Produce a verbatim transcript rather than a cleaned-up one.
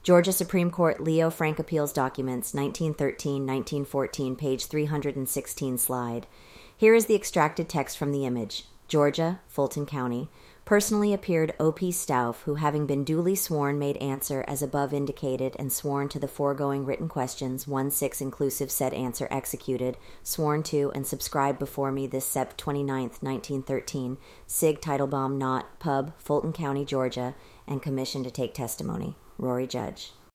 Georgia Supreme Court Leo Frank Appeals Documents, nineteen thirteen to nineteen fourteen, page three hundred sixteen slide. Here is the extracted text from the image. Georgia, Fulton County. Personally appeared O P Stauff, who having been duly sworn made answer as above indicated and sworn to the foregoing written questions, one six inclusive said answer executed, sworn to and subscribed before me this September twenty-ninth, nineteen thirteen, Sig Teitelbaum, not Pub, Fulton County, Georgia, and commissioned to take testimony. Rory Judge.